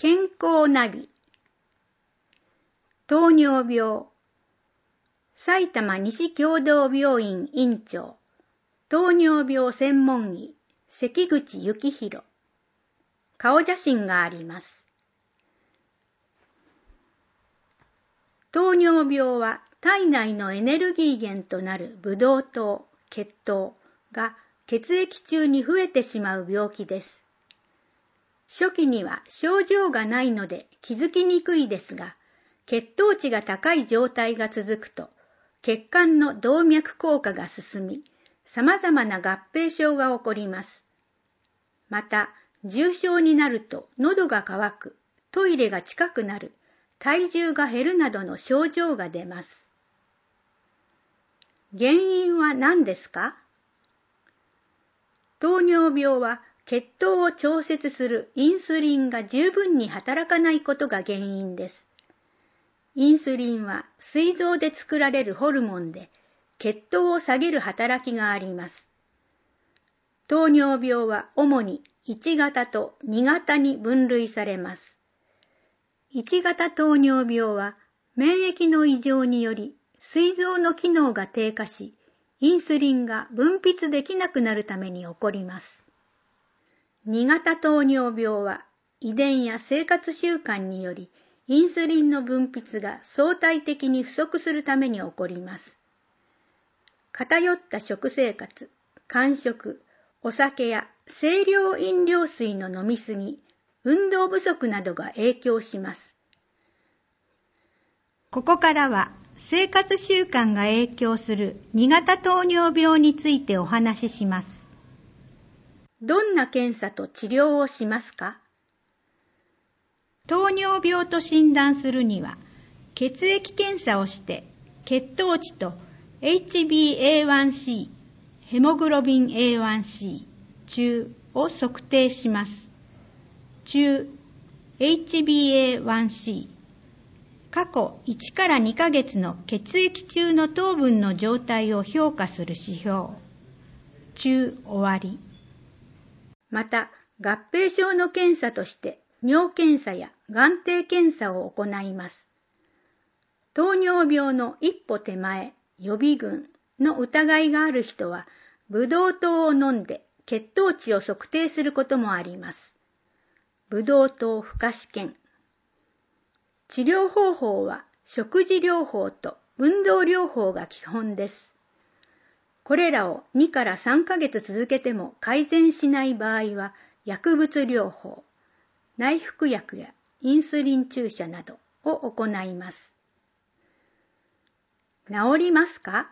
健康ナビ。糖尿病。埼玉西共同病院院長、糖尿病専門医、関口幸宏。顔写真があります。糖尿病は体内のエネルギー源となるブドウ糖、血糖が血液中に増えてしまう病気です。初期には症状がないので気づきにくいですが、血糖値が高い状態が続くと、血管の動脈硬化が進み、様々な合併症が起こります。また、重症になると喉が渇く、トイレが近くなる、体重が減るなどの症状が出ます。原因は何ですか？糖尿病は血糖を調節するインスリンが十分に働かないことが原因です。インスリンは膵臓で作られるホルモンで血糖を下げる働きがあります。糖尿病は主に1型と2型に分類されます。1型糖尿病は免疫の異常により膵臓の機能が低下し、インスリンが分泌できなくなるために起こります。2型糖尿病は遺伝や生活習慣によりインスリンの分泌が相対的に不足するために起こります。偏った食生活、間食、お酒や清涼飲料水の飲みすぎ、運動不足などが影響します。ここからは生活習慣が影響する2型糖尿病についてお話しします。どんな検査と治療をしますか？糖尿病と診断するには、血液検査をして血糖値と HbA1c、ヘモグロビン A1c、中を測定します。中、HbA1c、過去1から2ヶ月の血液中の糖分の状態を評価する指標。中終わり。また、合併症の検査として尿検査や眼底検査を行います。糖尿病の一歩手前、予備群の疑いがある人は、ブドウ糖を飲んで血糖値を測定することもあります。ブドウ糖負荷試験。治療方法は食事療法と運動療法が基本です。これらを2から3ヶ月続けても改善しない場合は薬物療法、内服薬やインスリン注射などを行います。治りますか？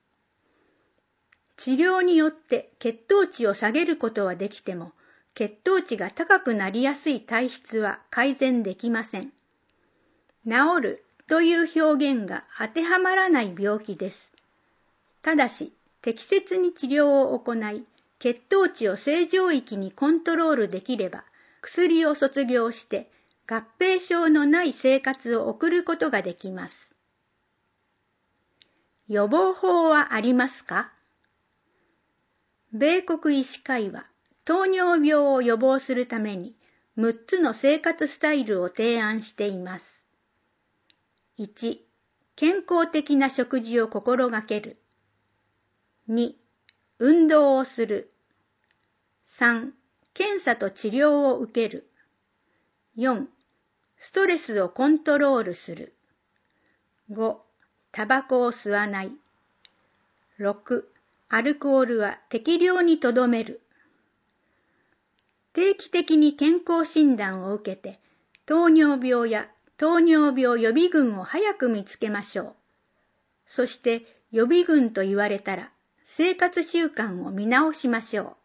治療によって血糖値を下げることはできても、血糖値が高くなりやすい体質は改善できません。治るという表現が当てはまらない病気です。ただし、適切に治療を行い、血糖値を正常域にコントロールできれば、薬を卒業して合併症のない生活を送ることができます。予防法はありますか？米国医師会は糖尿病を予防するために6つの生活スタイルを提案しています。1、健康的な食事を心がける。2、運動をする。3、検査と治療を受ける。4、ストレスをコントロールする。5、タバコを吸わない。6、アルコールは適量にとどめる。定期的に健康診断を受けて、糖尿病や糖尿病予備群を早く見つけましょう。そして予備群と言われたら、生活習慣を見直しましょう。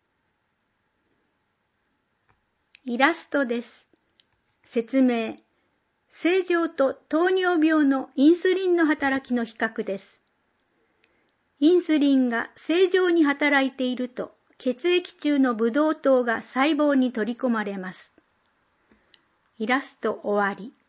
イラストです。説明。正常と糖尿病のインスリンの働きの比較です。インスリンが正常に働いていると、血液中のブドウ糖が細胞に取り込まれます。イラスト終わり。